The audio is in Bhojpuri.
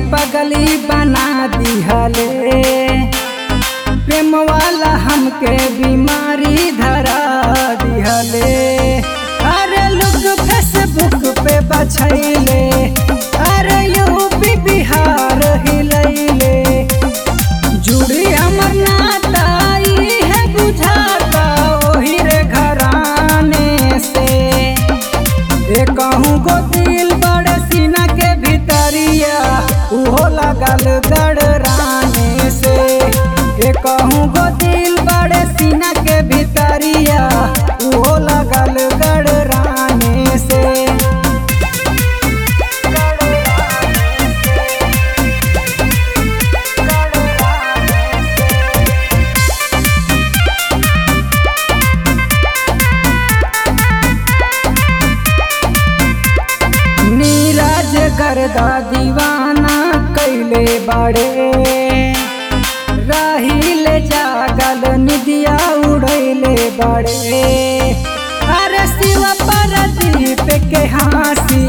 पगली बना दिहले, प्रेम वाला हमके बीमारी धरा दिहले। अरे लोग फेसबुक पे बछैले, अरे यूपी बिहार हिलैले, जुड़ी हमर नाता ई है बुझाता ओही रे घराने से। कहूँ गो दिल बड़े सीना के भीतरिया उहो लगल गड़राने से। कहूँ गो दिल बड़े सीना के भीतरिया उहो लगल गड़राने से। नीरज गर्दा दीवाना कैले बड़े, रहिले जागल निदिया उड़ैले बड़े। अरे शिव प्रदीप के हाँसी